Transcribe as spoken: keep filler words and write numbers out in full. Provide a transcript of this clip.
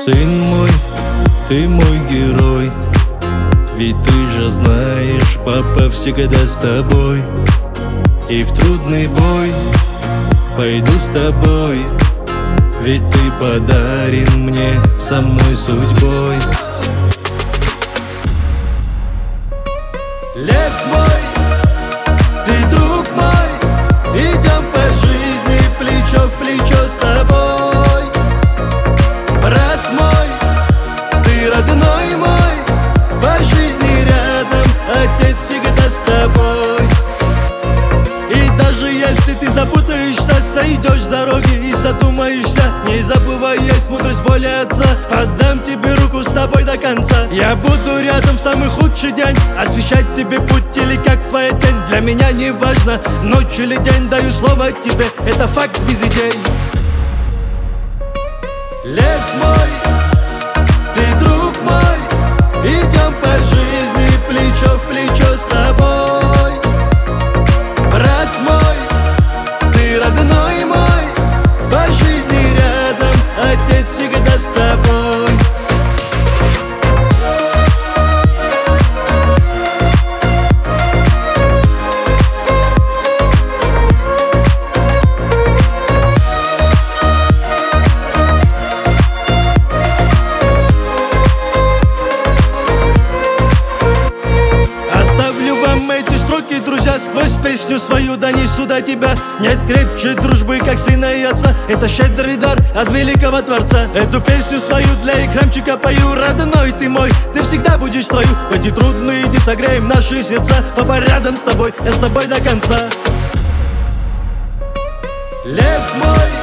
Сын мой, ты мой герой, ведь ты же знаешь, папа всегда с тобой. И в трудный бой пойду с тобой, ведь ты подарен мне самой судьбой. Лев мой, ты друг мой, идем по жизни плечо в плечо с тобой. Брат мой, ты родной мой, по жизни рядом, отец всегда с тобой. И даже если ты запутаешься, сойдешь с дороги и задумаешься, не забывай, есть мудрость воли отца. Отдам тебе руку, с тобой до конца. Я буду рядом в самый худший день, освещать тебе путь или как твоя тень. Для меня не важно, ночь или день, даю слово тебе, это факт без идей. Лев мой, ты друг мой, идем по жизни плечо в плечо с тобой. Брат мой, ты родной мой, по жизни рядом, отец всегда с тобой. Друзья, сквозь песню свою донесу до тебя. Нет крепче дружбы, как сына и отца. Это щедрый дар от великого Творца. Эту песню свою для храмчика пою. Родной ты мой, ты всегда будешь в строю. В эти трудные дни согреем наши сердца. Папа рядом с тобой, я с тобой до конца. Лев мой,